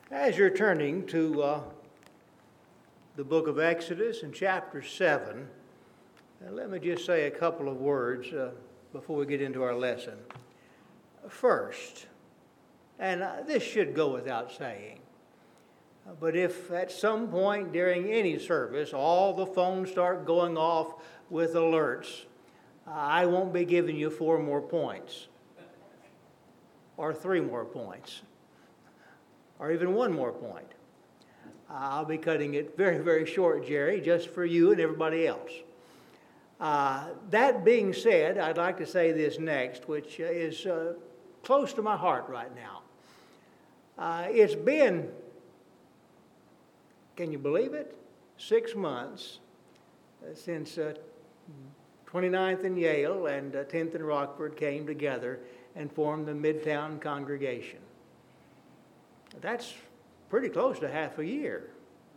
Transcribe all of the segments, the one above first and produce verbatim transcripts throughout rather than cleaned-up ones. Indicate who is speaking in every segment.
Speaker 1: As you're turning to uh, the book of Exodus in chapter seven, uh, let me just say a couple of words uh, before we get into our lesson. First, and uh, this should go without saying, uh, but if at some point during any service all the phones start going off with alerts, uh, I won't be giving you four more points or three more points, or even one more point. I'll be cutting it very, very short, Jerry, just for you and everybody else. Uh, that being said, I'd like to say this next, which is uh, close to my heart right now. Uh, it's been, can you believe it, six months uh, since uh, twenty-ninth and Yale and uh, tenth and Rockford came together and formed the Midtown congregation. That's pretty close to half a year.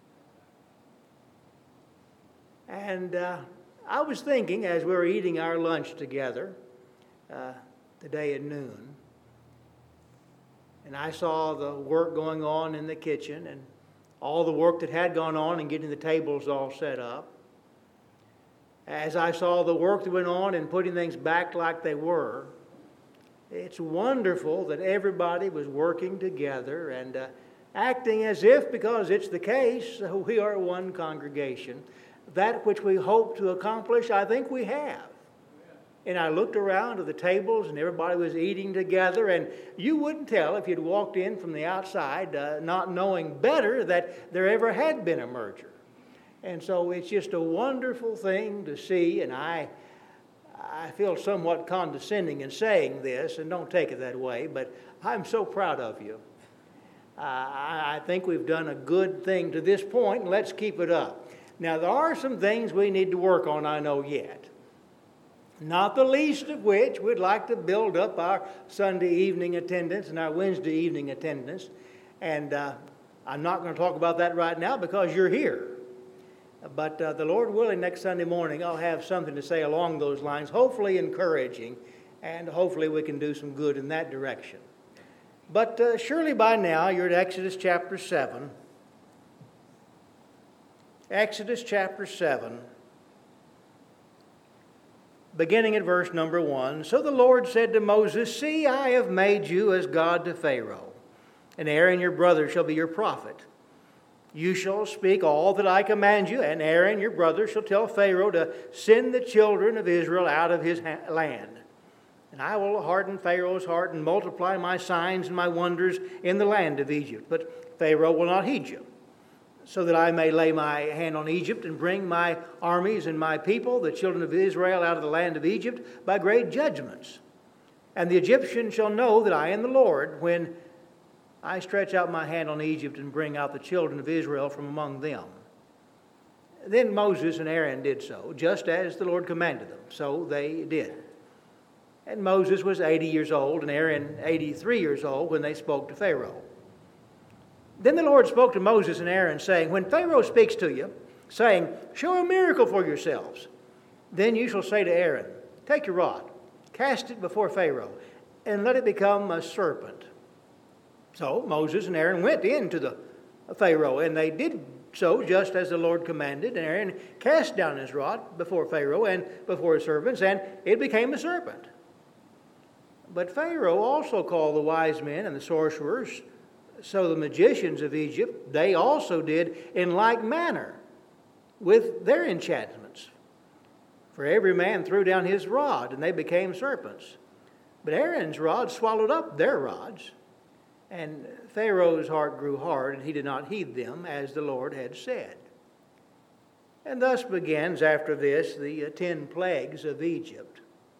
Speaker 1: And uh, I was thinking as we were eating our lunch together uh, today at noon, and I saw the work going on in the kitchen and all the work that had gone on in getting the tables all set up. As I saw the work that went on in putting things back like they were, it's wonderful that everybody was working together and uh, acting as if, because it's the case, we are one congregation. That which we hope to accomplish, I think we have. And I looked around to the tables and everybody was eating together, and you wouldn't tell if you'd walked in from the outside uh, not knowing better that there ever had been a merger. And so it's just a wonderful thing to see, and I I feel somewhat condescending in saying this, and don't take it that way, but I'm so proud of you. Uh, I think we've done a good thing to this point, and let's keep it up. Now, there are some things we need to work on, I know, yet. Not the least of which we'd like to build up our Sunday evening attendance and our Wednesday evening attendance. And uh, I'm not going to talk about that right now because you're here. But uh, the Lord willing, next Sunday morning, I'll have something to say along those lines, hopefully encouraging, and hopefully we can do some good in that direction. But uh, surely by now you're at Exodus chapter seven. Exodus chapter seven, beginning at verse number one. So the Lord said to Moses, "See, I have made you as God to Pharaoh, and Aaron your brother shall be your prophet. You shall speak all that I command you, and Aaron your brother shall tell Pharaoh to send the children of Israel out of his land. And I will harden Pharaoh's heart and multiply my signs and my wonders in the land of Egypt. But Pharaoh will not heed you, so that I may lay my hand on Egypt and bring my armies and my people, the children of Israel, out of the land of Egypt by great judgments. And the Egyptians shall know that I am the Lord when I stretch out my hand on Egypt and bring out the children of Israel from among them." Then Moses and Aaron did so, just as the Lord commanded them. So they did. And Moses was eighty years old, and Aaron eighty-three years old when they spoke to Pharaoh. Then the Lord spoke to Moses and Aaron, saying, "When Pharaoh speaks to you, saying, 'Show a miracle for yourselves,' then you shall say to Aaron, 'Take your rod, cast it before Pharaoh, and let it become a serpent.'" So Moses and Aaron went in to the Pharaoh, and they did so just as the Lord commanded. And Aaron cast down his rod before Pharaoh and before his servants, and it became a serpent. But Pharaoh also called the wise men and the sorcerers. So the magicians of Egypt, they also did in like manner with their enchantments. For every man threw down his rod, and they became serpents. But Aaron's rod swallowed up their rods. And Pharaoh's heart grew hard, and he did not heed them, as the Lord had said. And thus begins, after this, the uh, ten plagues of Egypt.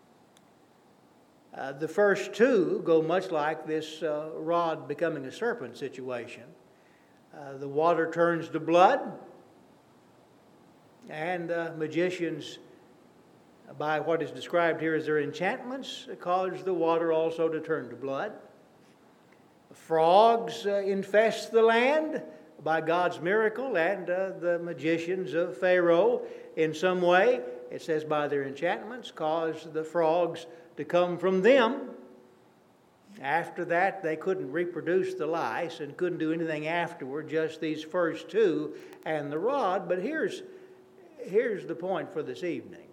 Speaker 1: Uh, the first two go much like this uh, rod becoming a serpent situation. Uh, the water turns to blood, and uh, magicians, by what is described here as their enchantments, cause the water also to turn to blood. Frogs uh, infest the land by God's miracle, and uh, the magicians of Pharaoh, in some way, it says by their enchantments, caused the frogs to come from them After that, they couldn't reproduce the lice and couldn't do anything afterward, just these first two and the rod. But here's, here's the point for this evening.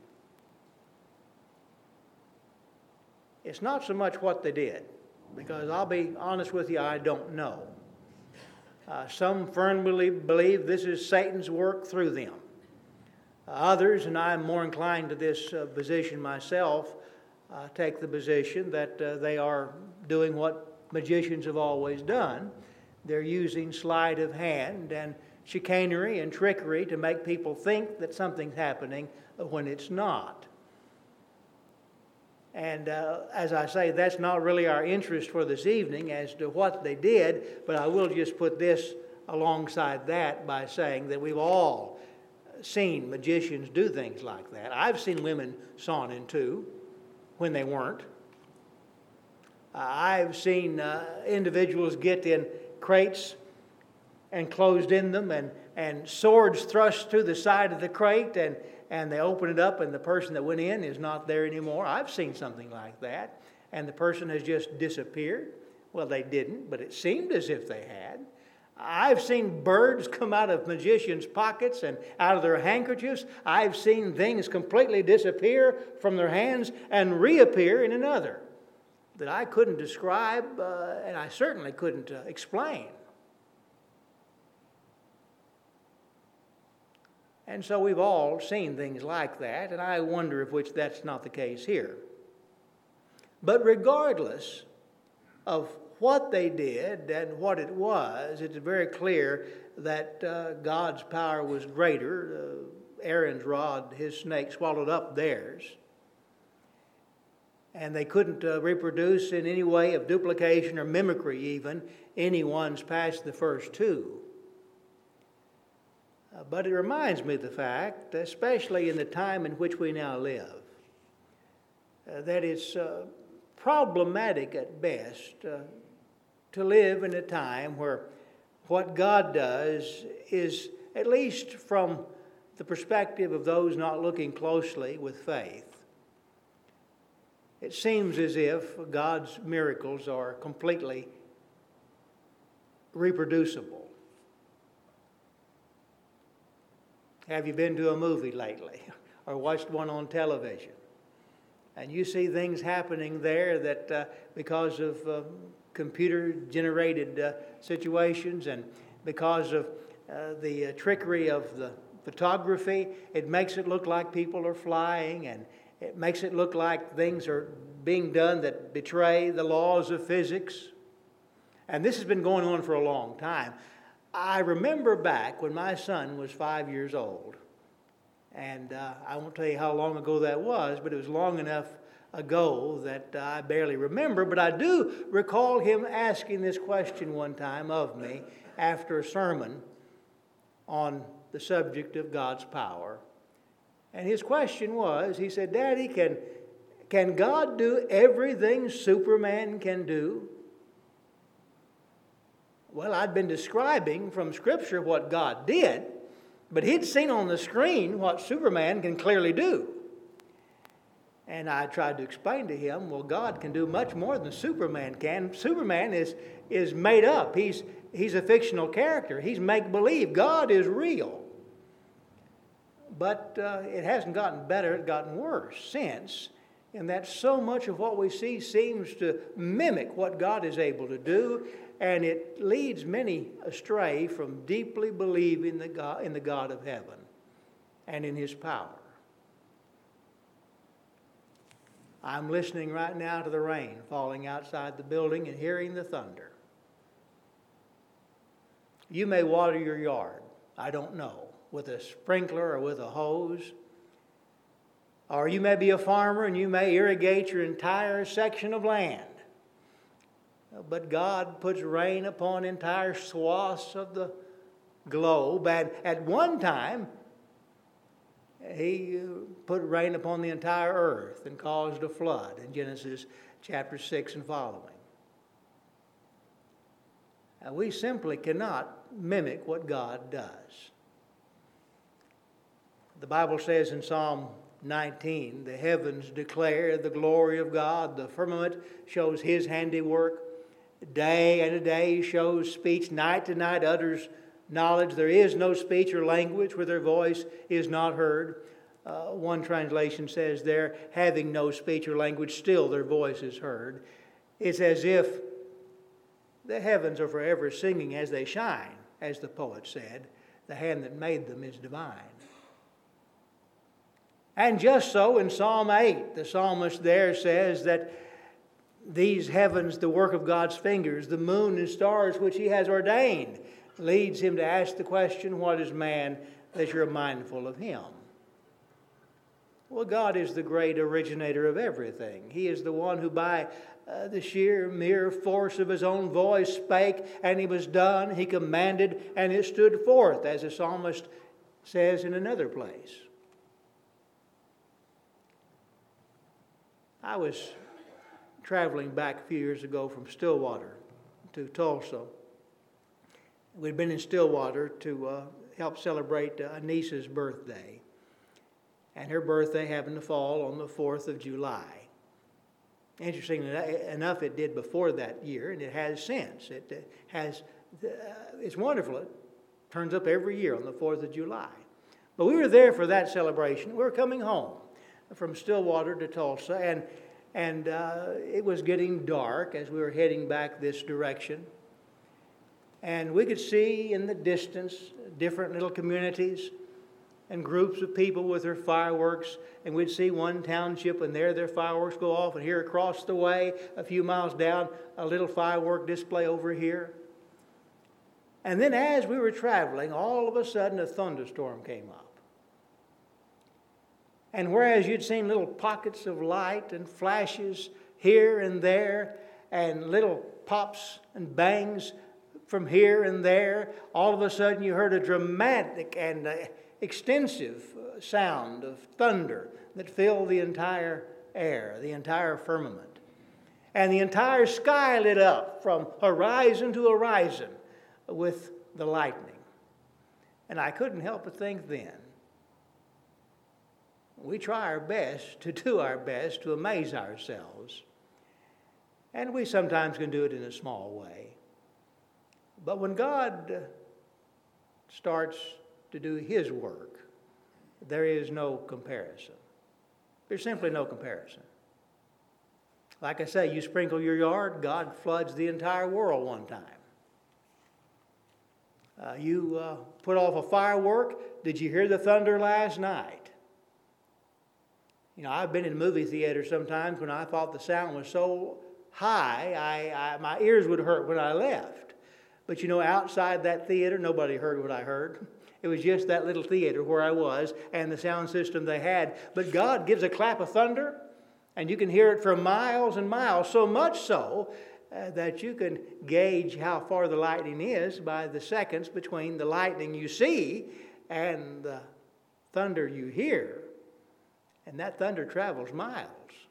Speaker 1: It's not so much what they did, because I'll be honest with you, I don't know. Uh, some firmly believe this is Satan's work through them. Uh, others, and I'm more inclined to this uh, position myself, uh, take the position that uh, they are doing what magicians have always done. They're using sleight of hand and chicanery and trickery to make people think that something's happening when it's not. And uh, as I say, that's not really our interest for this evening as to what they did, but I will just put this alongside that by saying that we've all seen magicians do things like that. I've seen women sawn in two when they weren't. Uh, I've seen uh, individuals get in crates and closed in them, and, and swords thrust through the side of the crate, and and they open it up and the person that went in is not there anymore. I've seen something like that. And the person has just disappeared. Well, they didn't, but it seemed as if they had. I've seen birds come out of magicians' pockets and out of their handkerchiefs. I've seen things completely disappear from their hands and reappear in another that I couldn't describe uh, and I certainly couldn't uh, explain. And so we've all seen things like that, and I wonder if which that's not the case here. But regardless of what they did and what it was, it's very clear that uh, God's power was greater. Uh, Aaron's rod, his snake, swallowed up theirs. And they couldn't uh, reproduce in any way of duplication or mimicry even any ones past the first two. Uh, but it reminds me of the fact, especially in the time in which we now live, uh, that it's uh, problematic at best uh, to live in a time where what God does is, at least from the perspective of those not looking closely with faith, it seems as if God's miracles are completely reproducible. Have you been to a movie lately or watched one on television? And you see things happening there that uh, because of uh, computer-generated uh, situations and because of uh, the uh, trickery of the photography, it makes it look like people are flying, and it makes it look like things are being done that betray the laws of physics. And this has been going on for a long time. I remember back when my son was five years old, and uh, I won't tell you how long ago that was, but it was long enough ago that uh, I barely remember, but I do recall him asking this question one time of me after a sermon on the subject of God's power. And his question was, he said, "Daddy, can, can God do everything Superman can do?" Well, I'd been describing from Scripture what God did, but he'd seen on the screen what Superman can clearly do. And I tried to explain to him, well, God can do much more than Superman can. Superman is, is made up. He's, he's a fictional character. He's make-believe. God is real. But uh, it hasn't gotten better. It's gotten worse since. And that so much of what we see seems to mimic what God is able to do. And it leads many astray from deeply believing the God, in the God of heaven and in His power. I'm listening right now to the rain falling outside the building and hearing the thunder. You may water your yard, I don't know, with a sprinkler or with a hose. Or you may be a farmer and you may irrigate your entire section of land. But God puts rain upon entire swaths of the globe. And at one time, He put rain upon the entire earth and caused a flood in Genesis chapter six and following. And we simply cannot mimic what God does. The Bible says in Psalm nineteen, the heavens declare the glory of God. The firmament shows His handiwork. Day and a day shows speech. Night to night utters knowledge. There is no speech or language where their voice is not heard. Uh, one translation says there, having no speech or language, still their voice is heard. It's as if the heavens are forever singing as they shine, as the poet said. The hand that made them is divine. And just so in Psalm eight, the psalmist there says that these heavens, the work of God's fingers, the moon and stars which He has ordained, leads him to ask the question, what is man that you're mindful of him? Well, God is the great originator of everything. He is the one who by uh, the sheer mere force of His own voice spake, and He was done. He commanded, and it stood forth, as the psalmist says in another place. I was traveling back a few years ago from Stillwater to Tulsa. We'd been in Stillwater to uh, help celebrate uh, a niece's birthday. And her birthday happened to fall on the fourth of July. Interestingly enough, it did before that year, and it has since. It has, uh, it's wonderful. It turns up every year on the fourth of July. But we were there for that celebration. We were coming home from Stillwater to Tulsa, and, and uh, it was getting dark as we were heading back this direction. And we could see in the distance different little communities and groups of people with their fireworks, and we'd see one township and there their fireworks go off, and here across the way, a few miles down, a little firework display over here. And then as we were traveling, all of a sudden a thunderstorm came up. And whereas you'd seen little pockets of light and flashes here and there, and little pops and bangs from here and there, all of a sudden you heard a dramatic and uh, extensive sound of thunder that filled the entire air, the entire firmament. And the entire sky lit up from horizon to horizon with the lightning. And I couldn't help but think then, we try our best to do our best to amaze ourselves. And we sometimes can do it in a small way. But when God starts to do His work, there is no comparison. There's simply no comparison. Like I say, you sprinkle your yard, God floods the entire world one time. Uh, you uh, put off a firework. Did you hear the thunder last night? You know, I've been in movie theaters sometimes when I thought the sound was so high, I, I, my ears would hurt when I left. But you know, outside that theater, nobody heard what I heard. It was just that little theater where I was and the sound system they had. But God gives a clap of thunder, and you can hear it for miles and miles, so much so uh, that you can gauge how far the lightning is by the seconds between the lightning you see and the thunder you hear. And that thunder travels miles.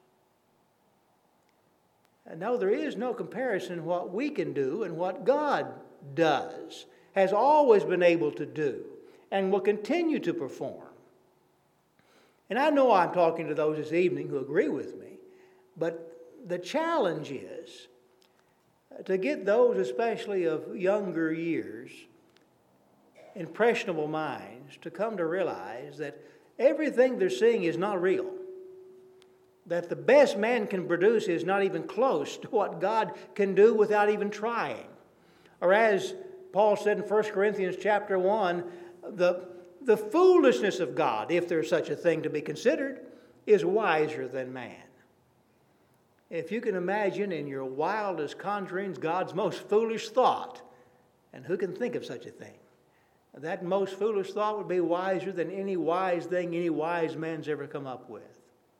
Speaker 1: And no, there is no comparison what we can do and what God does, has always been able to do, and will continue to perform. And I know I'm talking to those this evening who agree with me, but the challenge is to get those, especially of younger years, impressionable minds, to come to realize that everything they're seeing is not real. That the best man can produce is not even close to what God can do without even trying. Or as Paul said in First Corinthians chapter one, the, the foolishness of God, if there's such a thing to be considered, is wiser than man. If you can imagine in your wildest conjurings God's most foolish thought, and who can think of such a thing? That most foolish thought would be wiser than any wise thing any wise man's ever come up with.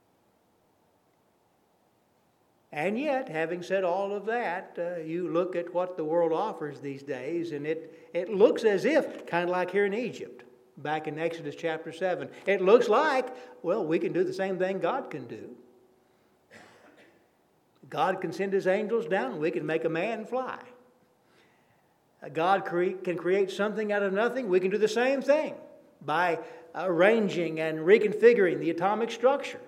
Speaker 1: And yet, having said all of that, uh, you look at what the world offers these days, and it, it looks as if, kind of like here in Egypt, back in Exodus chapter seven, it looks like, well, we can do the same thing God can do. God can send His angels down, and we can make a man fly. God cre- can create something out of nothing. We can do the same thing by arranging and reconfiguring the atomic structure.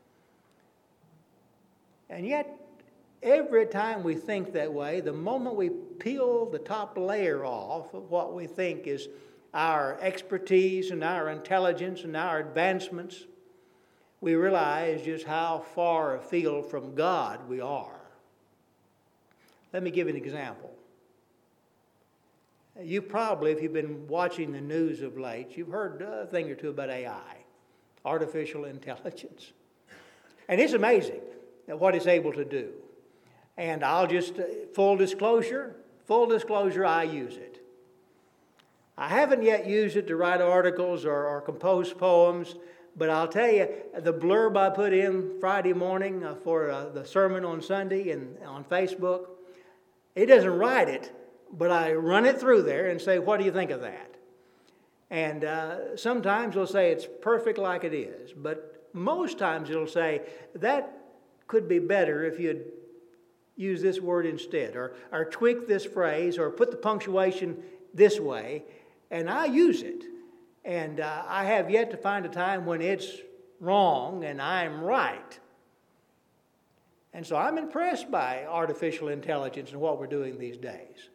Speaker 1: And yet, every time we think that way, the moment we peel the top layer off of what we think is our expertise and our intelligence and our advancements, we realize just how far afield from God we are. Let me give you an example. You probably, if you've been watching the news of late, you've heard a thing or two about A I, artificial intelligence. And it's amazing what it's able to do. And I'll just, full disclosure, full disclosure, I use it. I haven't yet used it to write articles or, or compose poems, but I'll tell you, the blurb I put in Friday morning for uh, the sermon on Sunday and on Facebook, it doesn't write it, but I run it through there and say, what do you think of that? And uh, sometimes it'll say it's perfect like it is, but most times it'll say, that could be better if you'd use this word instead, or, or tweak this phrase, or put the punctuation this way, and I use it. And uh, I have yet to find a time when it's wrong and I'm right. And so I'm impressed by artificial intelligence and what we're doing these days.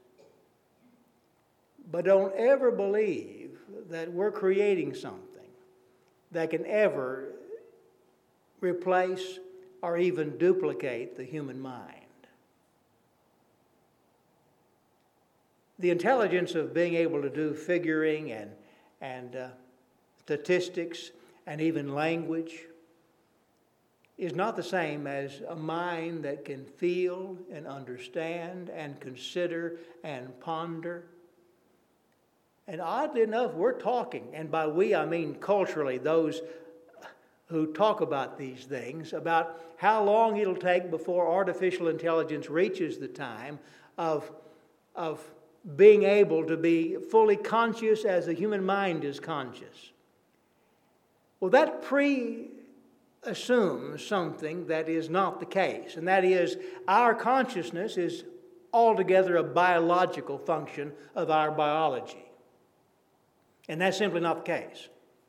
Speaker 1: But don't ever believe that we're creating something that can ever replace or even duplicate the human mind. The intelligence of being able to do figuring and, and uh, statistics and even language is not the same as a mind that can feel and understand and consider and ponder. And oddly enough, we're talking, and by we I mean culturally, those who talk about these things, about how long it'll take before artificial intelligence reaches the time of, of being able to be fully conscious as the human mind is conscious. Well, that pre-assumes something that is not the case, and that is our consciousness is altogether a biological function of our biology. And that's simply not the case.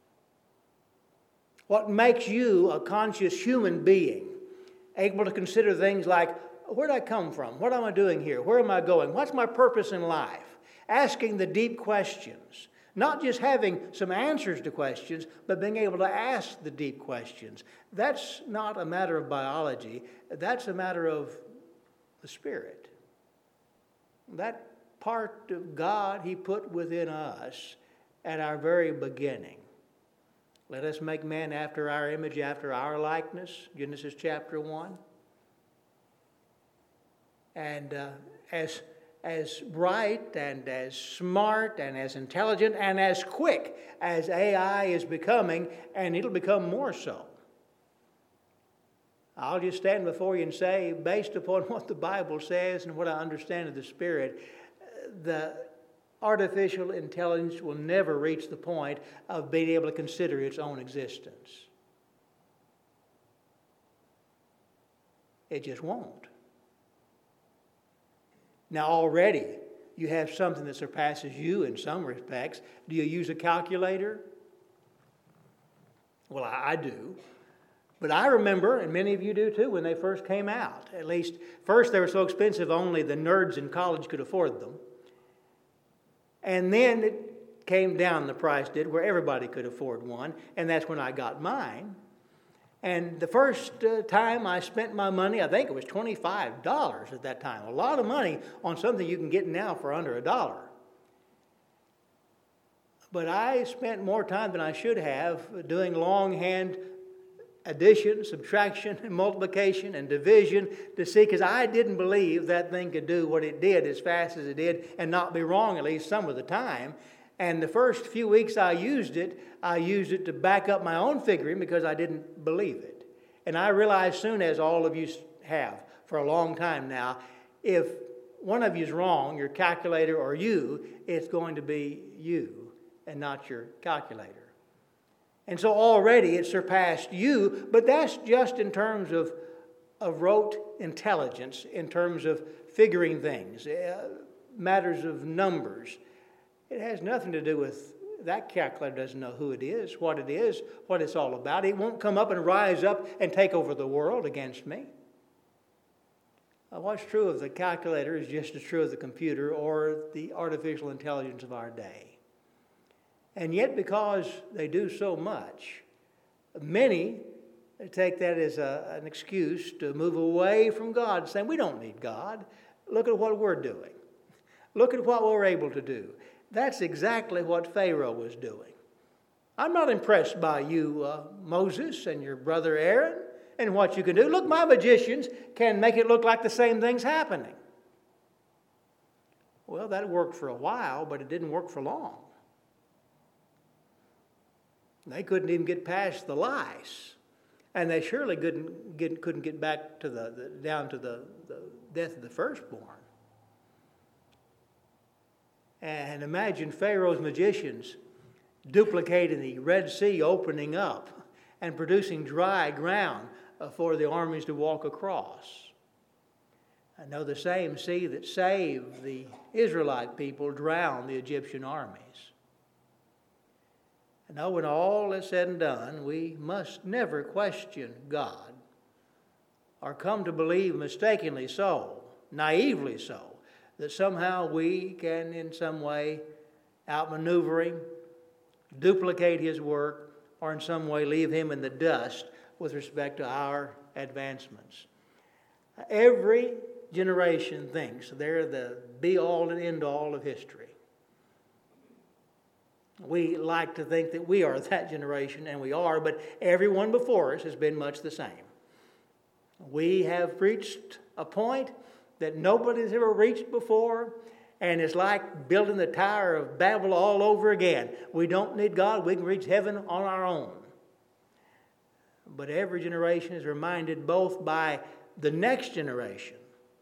Speaker 1: What makes you a conscious human being, able to consider things like, where did I come from? What am I doing here? Where am I going? What's my purpose in life? Asking the deep questions. Not just having some answers to questions, but being able to ask the deep questions. That's not a matter of biology. That's a matter of the Spirit. That part of God He put within us at our very beginning. Let us make man after our image, after our likeness, Genesis chapter one. And uh, as, as bright and as smart and as intelligent and as quick as A I is becoming, and it'll become more so. I'll just stand before you and say, based upon what the Bible says and what I understand of the Spirit, the artificial intelligence will never reach the point of being able to consider its own existence. It just won't. Now already you have something that surpasses you in some respects. Do you use a calculator? Well, I do. But I remember, and many of you do too, when they first came out. At least, first they were so expensive only the nerds in college could afford them. And then it came down, the price did, where everybody could afford one. And that's when I got mine. And the first uh, time I spent my money, I think it was twenty-five dollars at that time. A lot of money on something you can get now for under a dollar. But I spent more time than I should have doing longhand addition, subtraction, and multiplication, and division to see, because I didn't believe that thing could do what it did as fast as it did and not be wrong at least some of the time. And the first few weeks I used it, I used it to back up my own figuring because I didn't believe it. And I realized soon, as all of you have for a long time now, if one of you is wrong, your calculator or you, it's going to be you and not your calculator. And so already it surpassed you, but that's just in terms of, of rote intelligence, in terms of figuring things, uh, matters of numbers. It has nothing to do with that calculator doesn't know who it is, what it is, what it's all about. It won't come up and rise up and take over the world against me. Uh, what's true of the calculator is just as true of the computer or the artificial intelligence of our day. And yet, because they do so much, many take that as a, an excuse to move away from God, saying, we don't need God. Look at what we're doing. Look at what we're able to do. That's exactly what Pharaoh was doing. I'm not impressed by you, uh, Moses, and your brother Aaron, and what you can do. Look, my magicians can make it look like the same thing's happening. Well, that worked for a while, but it didn't work for long. They couldn't even get past the lice. And they surely couldn't get, couldn't get back to the, the down to the, the death of the firstborn. And imagine Pharaoh's magicians duplicating the Red Sea opening up and producing dry ground for the armies to walk across. I know the same sea that saved the Israelite people drowned the Egyptian armies. I know when all is said and done, we must never question God or come to believe mistakenly so, naively so, that somehow we can in some way outmaneuver him, duplicate his work, or in some way leave him in the dust with respect to our advancements. Every generation thinks they're the be-all and end-all of history. We like to think that we are that generation, and we are, but everyone before us has been much the same. We have reached a point that nobody's ever reached before, and it's like building the Tower of Babel all over again. We don't need God. We can reach heaven on our own. But every generation is reminded both by the next generation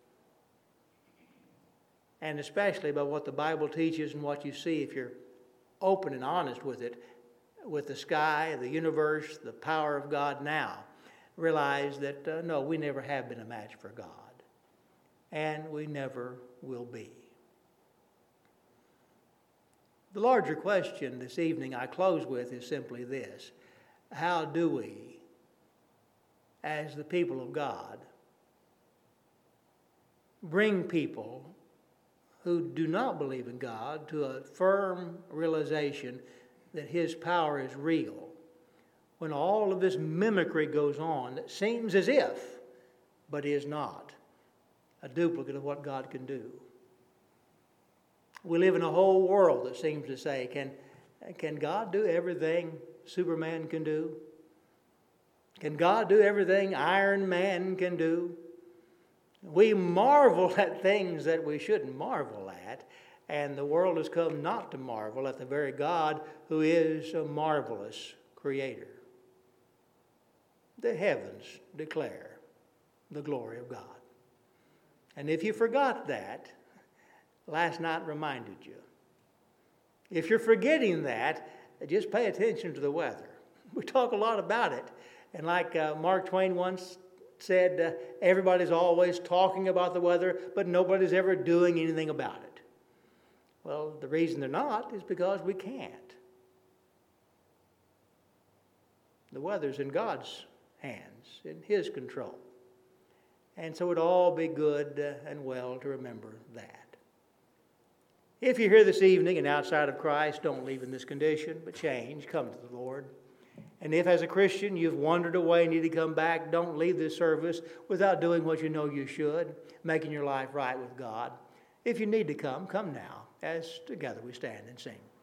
Speaker 1: and especially by what the Bible teaches and what you see if you're open and honest with it, with the sky, the universe, the power of God now. Realize that, uh, no, we never have been a match for God. And we never will be. The larger question this evening I close with is simply this. How do we, as the people of God, bring people who do not believe in God to a firm realization that His power is real, when all of this mimicry goes on that seems as if, but is not, a duplicate of what God can do? We live in a whole world that seems to say, can, can God do everything Superman can do? Can God do everything Iron Man can do? We marvel at things that we shouldn't marvel at, and the world has come not to marvel at the very God who is a marvelous creator. The heavens declare the glory of God. And if you forgot that, last night reminded you. If you're forgetting that, just pay attention to the weather. We talk a lot about it. And like uh, Mark Twain once said, uh, everybody's always talking about the weather, but nobody's ever doing anything about it. Well, the reason they're not is because we can't. The weather's in God's hands, in His control. And so it'd all be good uh, and well to remember that. If you're here this evening and outside of Christ, don't leave in this condition, but change, come to the Lord. And if as a Christian you've wandered away and need to come back, don't leave this service without doing what you know you should, making your life right with God. If you need to come, come now, as together we stand and sing.